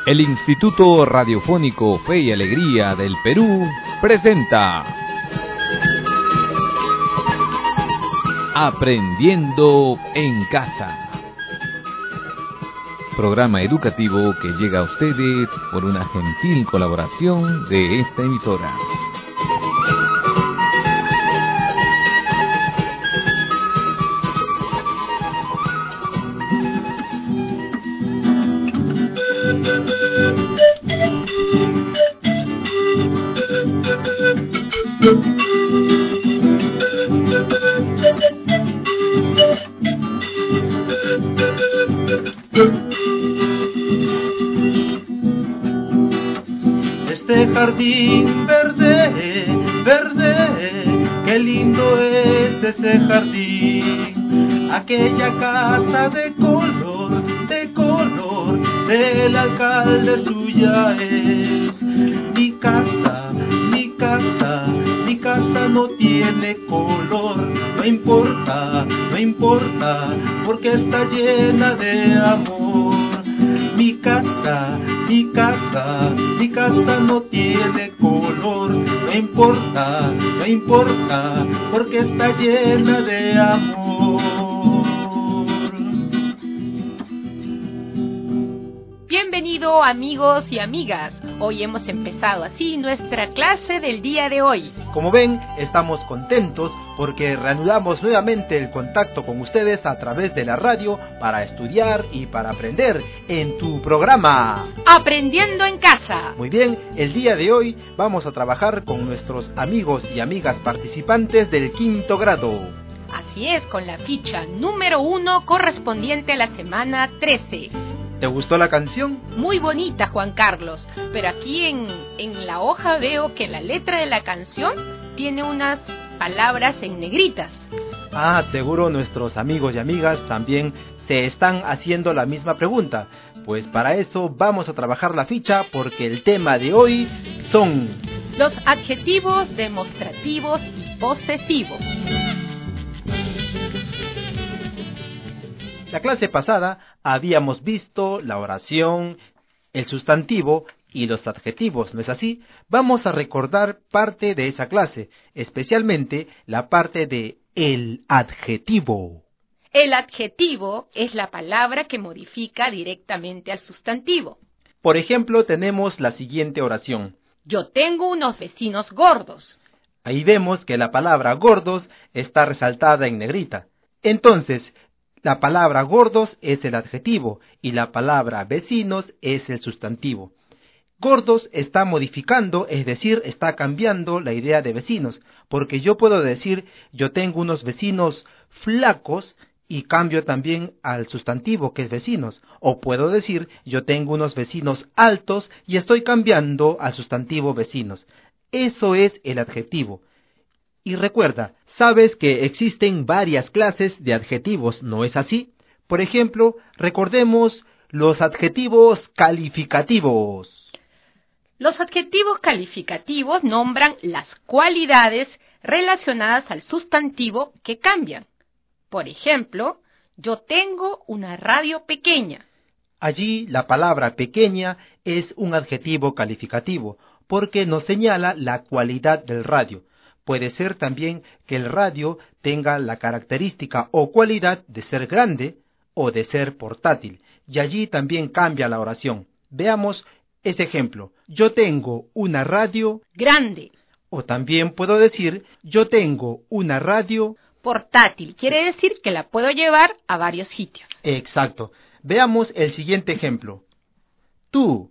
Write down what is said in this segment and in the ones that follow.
El Instituto Radiofónico Fe y Alegría del Perú presenta Aprendiendo en Casa. Programa educativo que llega a ustedes por una gentil colaboración de esta emisora. Este jardín verde, verde, qué lindo es ese jardín. Aquella casa de color, del alcalde suya es. Mi casa, mi casa, mi casa no tiene color. No importa, no importa, porque está llena de amor. Mi casa, mi casa, mi casa no tiene color. No importa, no importa, porque está llena de amor. Bienvenido, amigos y amigas. Hoy hemos empezado así nuestra clase del día de hoy. Como ven, estamos contentos porque reanudamos nuevamente el contacto con ustedes a través de la radio para estudiar y para aprender en tu programa Aprendiendo en Casa. Muy bien, el día de hoy vamos a trabajar con nuestros amigos y amigas participantes del quinto grado. Así es, con la ficha número 1 correspondiente a la semana 13. ¿Te gustó la canción? Muy bonita, Juan Carlos, pero aquí en la hoja veo que la letra de la canción tiene unas palabras en negritas. Ah, seguro nuestros amigos y amigas también se están haciendo la misma pregunta. Pues para eso vamos a trabajar la ficha porque el tema de hoy son los adjetivos demostrativos y posesivos. La clase pasada habíamos visto la oración, el sustantivo y los adjetivos, ¿no es así? Vamos a recordar parte de esa clase, especialmente la parte de el adjetivo. El adjetivo es la palabra que modifica directamente al sustantivo. Por ejemplo, tenemos la siguiente oración. Yo tengo unos vecinos gordos. Ahí vemos que la palabra gordos está resaltada en negrita. Entonces, la palabra gordos es el adjetivo y la palabra vecinos es el sustantivo. Gordos está modificando, es decir, está cambiando la idea de vecinos, porque yo puedo decir yo tengo unos vecinos flacos y cambio también al sustantivo que es vecinos, o puedo decir yo tengo unos vecinos altos y estoy cambiando al sustantivo vecinos. Eso es el adjetivo. Y recuerda, sabes que existen varias clases de adjetivos, ¿no es así? Por ejemplo, recordemos los adjetivos calificativos. Los adjetivos calificativos nombran las cualidades relacionadas al sustantivo que cambian. Por ejemplo, yo tengo una radio pequeña. Allí la palabra pequeña es un adjetivo calificativo, porque nos señala la cualidad del radio. Puede ser también que el radio tenga la característica o cualidad de ser grande o de ser portátil, y allí también cambia la oración. Veamos ese ejemplo. Yo tengo una radio grande. O también puedo decir, yo tengo una radio portátil. Quiere decir que la puedo llevar a varios sitios. Exacto. Veamos el siguiente ejemplo. Tú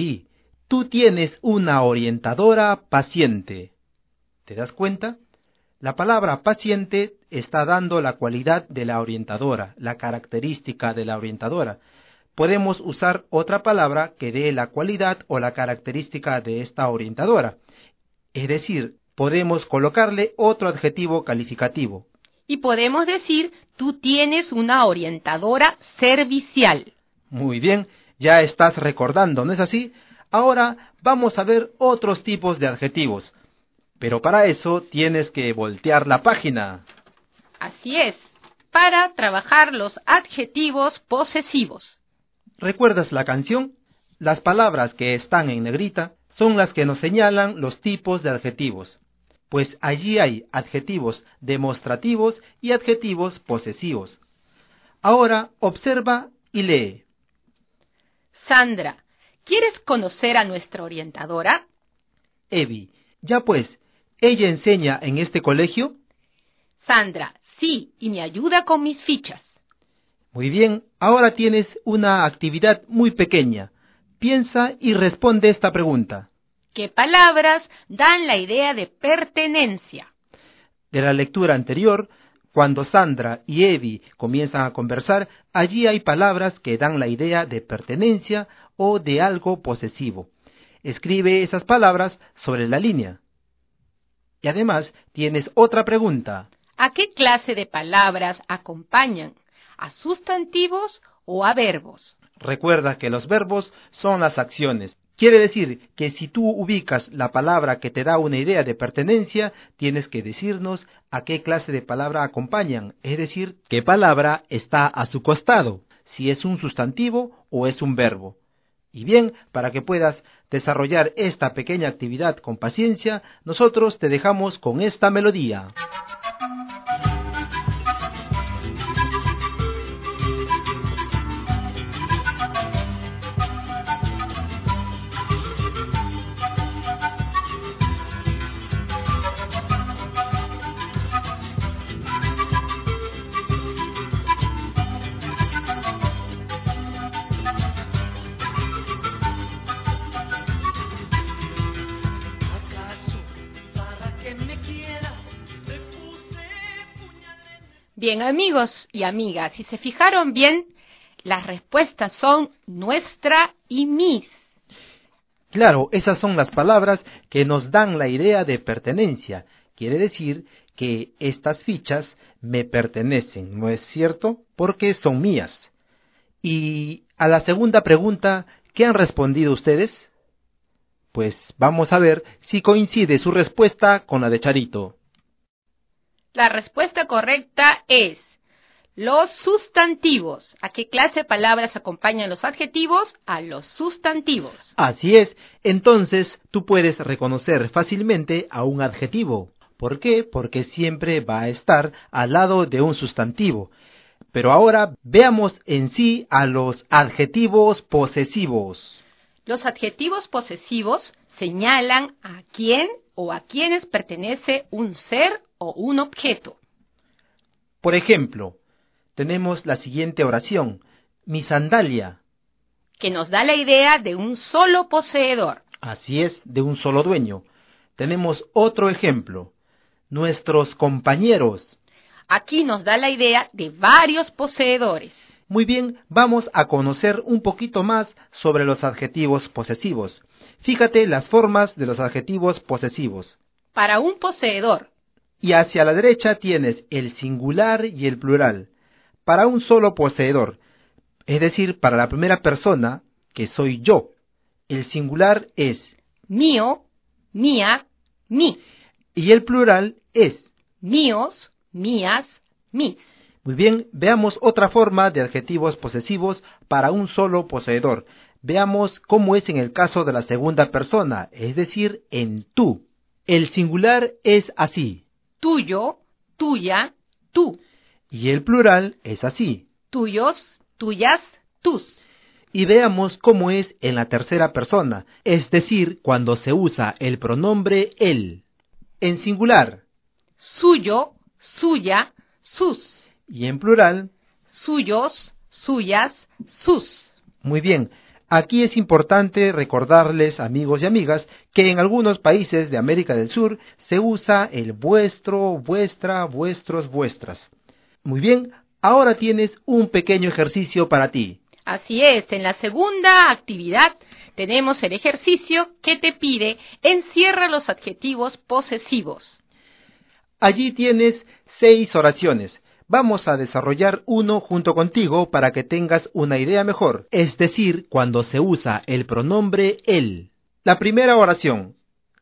tienes una orientadora paciente. ¿Te das cuenta? La palabra paciente está dando la cualidad de la orientadora, la característica de la orientadora. Podemos usar otra palabra que dé la cualidad o la característica de esta orientadora. Es decir, podemos colocarle otro adjetivo calificativo. Y podemos decir, tú tienes una orientadora servicial. Muy bien, ya estás recordando, ¿no es así? Ahora vamos a ver otros tipos de adjetivos. Pero para eso tienes que voltear la página. Así es, para trabajar los adjetivos posesivos. ¿Recuerdas la canción? Las palabras que están en negrita son las que nos señalan los tipos de adjetivos, pues allí hay adjetivos demostrativos y adjetivos posesivos. Ahora observa y lee. Sandra, ¿quieres conocer a nuestra orientadora? Evi, ya pues, ¿ella enseña en este colegio? Sandra, sí, y me ayuda con mis fichas. Muy bien, ahora tienes una actividad muy pequeña. Piensa y responde esta pregunta. ¿Qué palabras dan la idea de pertenencia? De la lectura anterior, cuando Sandra y Evi comienzan a conversar, allí hay palabras que dan la idea de pertenencia o de algo posesivo. Escribe esas palabras sobre la línea. Y además tienes otra pregunta. ¿A qué clase de palabras acompañan? ¿A sustantivos o a verbos? Recuerda que los verbos son las acciones. Quiere decir que si tú ubicas la palabra que te da una idea de pertenencia, tienes que decirnos a qué clase de palabra acompañan, es decir, qué palabra está a su costado, si es un sustantivo o es un verbo. Y bien, para que puedas desarrollar esta pequeña actividad con paciencia, nosotros te dejamos con esta melodía. Bien, amigos y amigas, si se fijaron bien, las respuestas son nuestra y mis. Claro, esas son las palabras que nos dan la idea de pertenencia. Quiere decir que estas fichas me pertenecen, ¿no es cierto? Porque son mías. Y a la segunda pregunta, ¿qué han respondido ustedes? Pues vamos a ver si coincide su respuesta con la de Charito. La respuesta correcta es los sustantivos. ¿A qué clase de palabras acompañan los adjetivos? A los sustantivos. Así es, entonces tú puedes reconocer fácilmente a un adjetivo. ¿Por qué? Porque siempre va a estar al lado de un sustantivo. Pero ahora veamos en sí a los adjetivos posesivos. Los adjetivos posesivos señalan a quién o a quiénes pertenece un ser o un objeto. Por ejemplo, tenemos la siguiente oración, mi sandalia. Que nos da la idea de un solo poseedor. Así es, de un solo dueño. Tenemos otro ejemplo, nuestros compañeros. Aquí nos da la idea de varios poseedores. Muy bien, vamos a conocer un poquito más sobre los adjetivos posesivos. Fíjate las formas de los adjetivos posesivos. Para un poseedor. Y hacia la derecha tienes el singular y el plural. Para un solo poseedor, es decir, para la primera persona, que soy yo. El singular es mío, mía, mí. Y el plural es míos, mías, mis. Muy bien, veamos otra forma de adjetivos posesivos para un solo poseedor. Veamos cómo es en el caso de la segunda persona, es decir, en tú. El singular es así. Tuyo, tuya, tú. Y el plural es así. Tuyos, tuyas, tus. Y veamos cómo es en la tercera persona, es decir, cuando se usa el pronombre él. En singular. Suyo, suya, sus. Y en plural. Suyos, suyas, sus. Muy bien. Aquí es importante recordarles, amigos y amigas, que en algunos países de América del Sur se usa el vuestro, vuestra, vuestros, vuestras. Muy bien, ahora tienes un pequeño ejercicio para ti. Así es, en la segunda actividad tenemos el ejercicio que te pide encierra los adjetivos posesivos. Allí tienes 6 oraciones. Vamos a desarrollar uno junto contigo para que tengas una idea mejor, es decir, cuando se usa el pronombre él. La primera oración.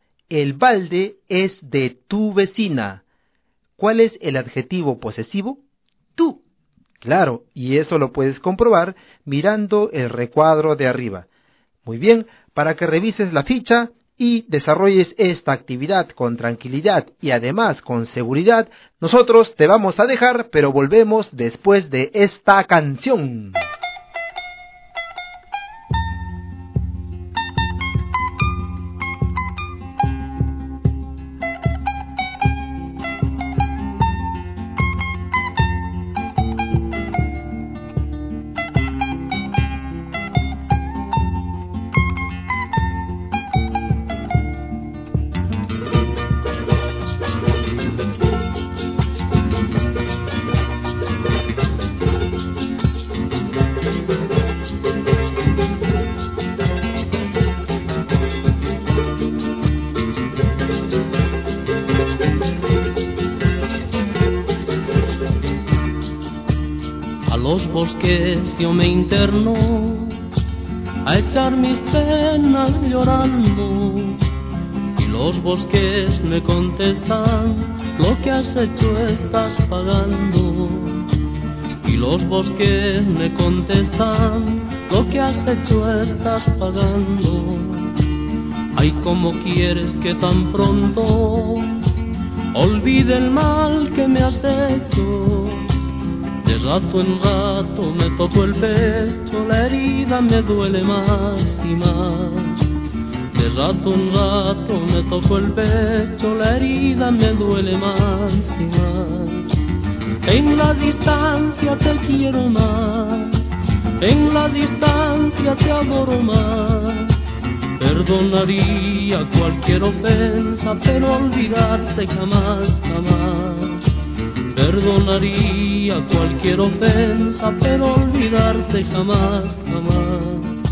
El balde es de tu vecina. ¿Cuál es el adjetivo posesivo? Tú. Claro, y eso lo puedes comprobar mirando el recuadro de arriba. Muy bien, para que revises la ficha y desarrolles esta actividad con tranquilidad y además con seguridad, nosotros te vamos a dejar, pero volvemos después de esta canción. Los bosques yo me interno a echar mis penas llorando, y los bosques me contestan: lo que has hecho estás pagando. Y los bosques me contestan: lo que has hecho estás pagando. Ay, ¿cómo quieres que tan pronto olvide el mal que me has hecho? De rato en rato me toco el pecho, la herida me duele más y más. De rato en rato me toco el pecho, la herida me duele más y más. En la distancia te quiero más, en la distancia te adoro más. Perdonaría cualquier ofensa, pero olvidarte jamás, jamás. Perdonaría cualquier ofensa, pero olvidarte jamás, jamás.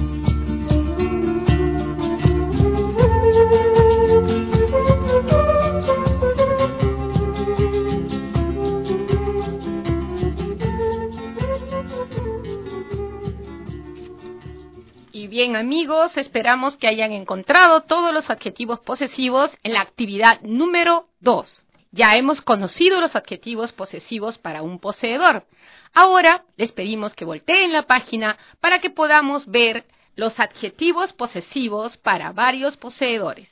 Y bien, amigos, esperamos que hayan encontrado todos los adjetivos posesivos en la actividad número 2. Ya hemos conocido los adjetivos posesivos para un poseedor. Ahora les pedimos que volteen la página para que podamos ver los adjetivos posesivos para varios poseedores.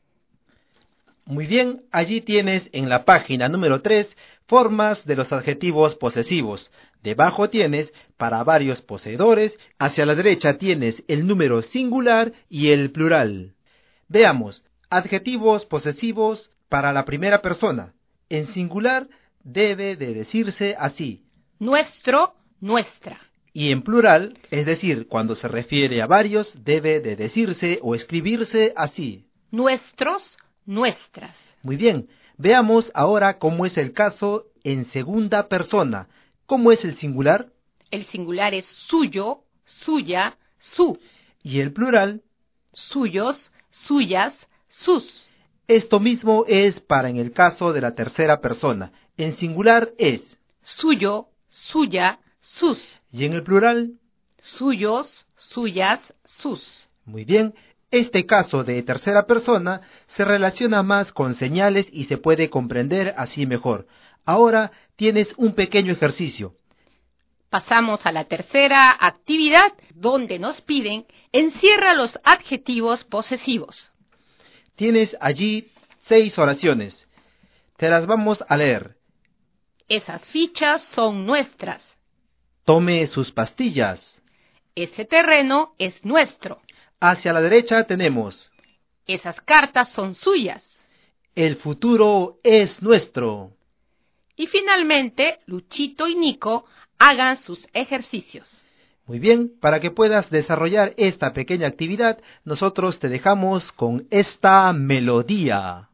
Muy bien, allí tienes en la página número 3 formas de los adjetivos posesivos. Debajo tienes para varios poseedores, hacia la derecha tienes el número singular y el plural. Veamos, adjetivos posesivos para la primera persona. En singular debe de decirse así: nuestro, nuestra. Y en plural, es decir, cuando se refiere a varios, debe de decirse o escribirse así: nuestros, nuestras. Muy bien, veamos ahora cómo es el caso en segunda persona. ¿Cómo es el singular? El singular es suyo, suya, su. Y el plural: suyos, suyas, sus. Esto mismo es para en el caso de la tercera persona. En singular es suyo, suya, sus. Y en el plural: suyos, suyas, sus. Muy bien, este caso de tercera persona se relaciona más con señales y se puede comprender así mejor. Ahora tienes un pequeño ejercicio. Pasamos a la tercera actividad, donde nos piden encierra los adjetivos posesivos. Tienes allí 6 oraciones. Te las vamos a leer. Esas fichas son nuestras. Tome sus pastillas. Ese terreno es nuestro. Hacia la derecha tenemos: esas cartas son suyas. El futuro es nuestro. Y finalmente, Luchito y Nico hagan sus ejercicios. Muy bien, para que puedas desarrollar esta pequeña actividad, nosotros te dejamos con esta melodía.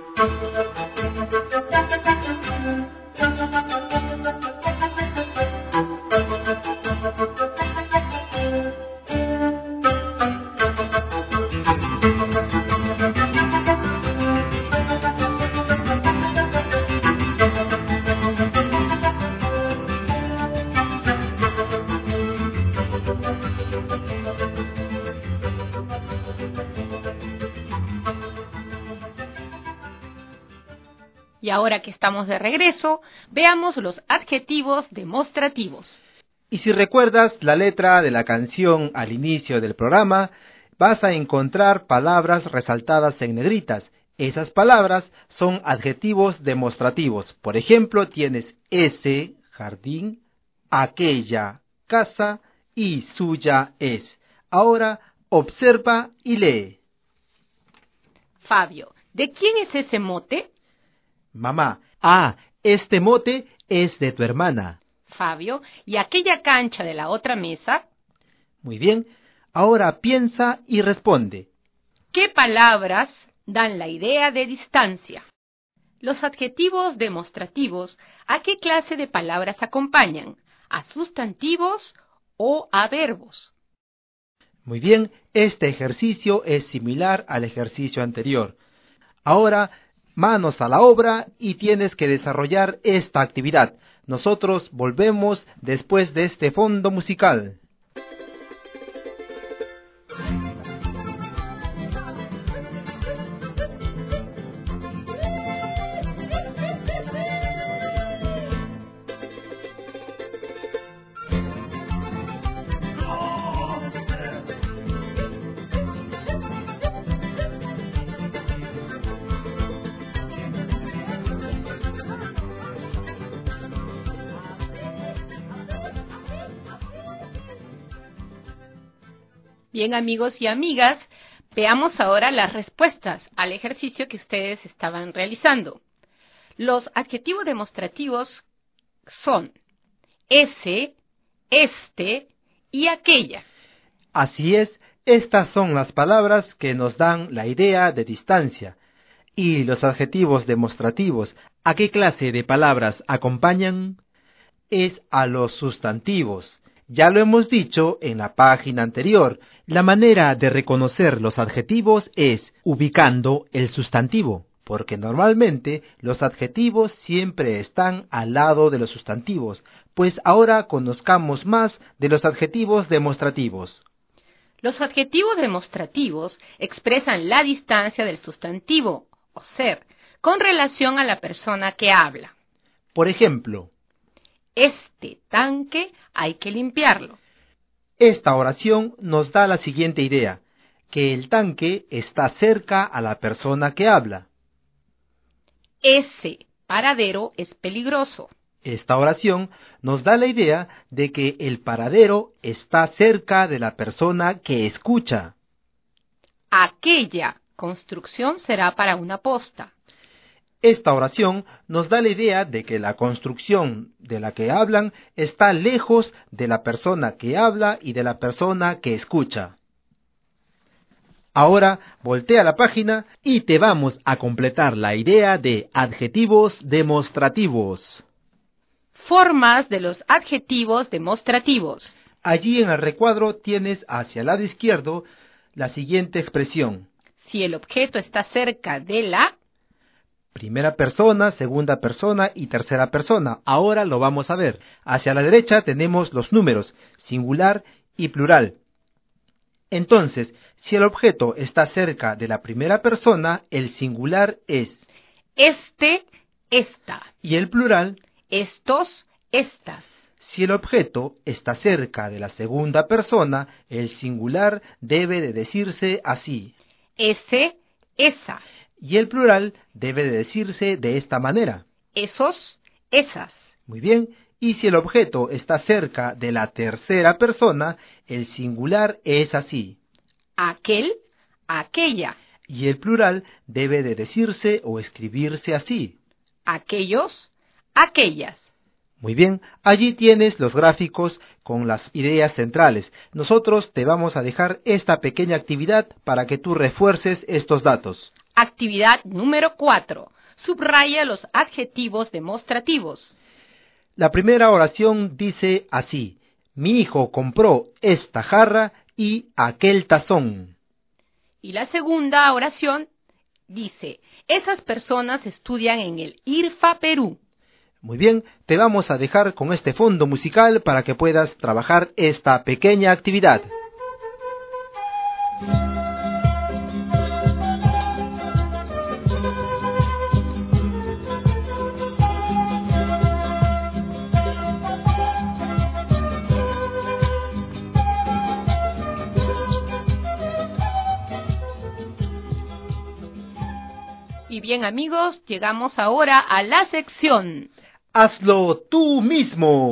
Y ahora que estamos de regreso, veamos los adjetivos demostrativos. Y si recuerdas la letra de la canción al inicio del programa, vas a encontrar palabras resaltadas en negritas. Esas palabras son adjetivos demostrativos. Por ejemplo, tienes ese jardín, aquella casa y suya es. Ahora observa y lee. Fabio, ¿de quién es ese mote? Mamá, este mote es de tu hermana. Fabio, ¿y aquella cancha de la otra mesa? Muy bien, ahora piensa y responde. ¿Qué palabras dan la idea de distancia? Los adjetivos demostrativos, ¿a qué clase de palabras acompañan? ¿A sustantivos o a verbos? Muy bien, este ejercicio es similar al ejercicio anterior. Ahora, manos a la obra y tienes que desarrollar esta actividad. Nosotros volvemos después de este fondo musical. Bien, amigos y amigas, veamos ahora las respuestas al ejercicio que ustedes estaban realizando. Los adjetivos demostrativos son ese, este y aquella. Así es, estas son las palabras que nos dan la idea de distancia. ¿Y los adjetivos demostrativos, a qué clase de palabras acompañan? Es a los sustantivos. Ya lo hemos dicho en la página anterior, la manera de reconocer los adjetivos es ubicando el sustantivo, porque normalmente los adjetivos siempre están al lado de los sustantivos, pues ahora conozcamos más de los adjetivos demostrativos. Los adjetivos demostrativos expresan la distancia del sustantivo, o ser, con relación a la persona que habla. Por ejemplo, este tanque hay que limpiarlo. Esta oración nos da la siguiente idea, que el tanque está cerca a la persona que habla. Ese paradero es peligroso. Esta oración nos da la idea de que el paradero está cerca de la persona que escucha. Aquella construcción será para una posta. Esta oración nos da la idea de que la construcción de la que hablan está lejos de la persona que habla y de la persona que escucha. Ahora voltea la página y te vamos a completar la idea de adjetivos demostrativos. Formas de los adjetivos demostrativos. Allí en el recuadro tienes hacia el lado izquierdo la siguiente expresión. Si el objeto está cerca de la primera persona, segunda persona y tercera persona. Ahora lo vamos a ver. Hacia la derecha tenemos los números, singular y plural. Entonces, si el objeto está cerca de la primera persona, el singular es este, esta. Y el plural, estos, estas. Si el objeto está cerca de la segunda persona, el singular debe de decirse así. Ese, esa. Y el plural debe de decirse de esta manera. Esos, esas. Muy bien. Y si el objeto está cerca de la tercera persona, el singular es así. Aquel, aquella. Y el plural debe de decirse o escribirse así. Aquellos, aquellas. Muy bien, allí tienes los gráficos con las ideas centrales. Nosotros te vamos a dejar esta pequeña actividad para que tú refuerces estos datos. Actividad número 4. Subraya los adjetivos demostrativos. La primera oración dice así: mi hijo compró esta jarra y aquel tazón. Y la segunda oración dice: esas personas estudian en el IRFA Perú. Muy bien, te vamos a dejar con este fondo musical para que puedas trabajar esta pequeña actividad. Y bien, amigos, llegamos ahora a la sección ¡Hazlo tú mismo!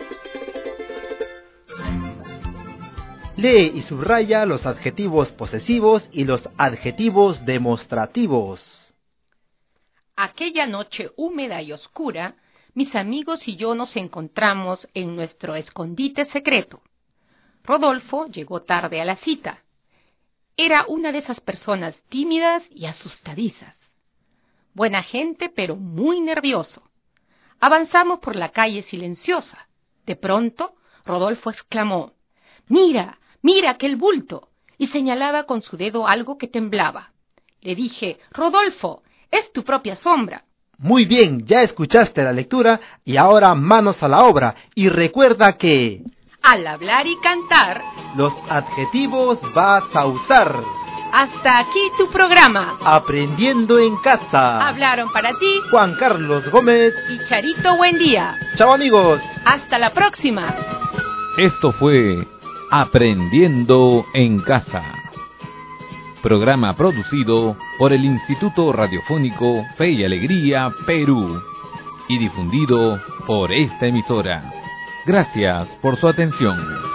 Lee y subraya los adjetivos posesivos y los adjetivos demostrativos. Aquella noche húmeda y oscura, mis amigos y yo nos encontramos en nuestro escondite secreto. Rodolfo llegó tarde a la cita. Era una de esas personas tímidas y asustadizas. Buena gente, pero muy nervioso. Avanzamos por la calle silenciosa. De pronto, Rodolfo exclamó: «¡Mira, mira aquel bulto!» y señalaba con su dedo algo que temblaba. Le dije: «Rodolfo, es tu propia sombra». Muy bien, ya escuchaste la lectura y ahora manos a la obra. Y recuerda que al hablar y cantar, los adjetivos vas a usar. Hasta aquí tu programa. Aprendiendo en casa. Hablaron para ti Juan Carlos Gómez y Charito Buendía. Chao, amigos. Hasta la próxima. Esto fue Aprendiendo en Casa. Programa producido por el Instituto Radiofónico Fe y Alegría, Perú. Y difundido por esta emisora. Gracias por su atención.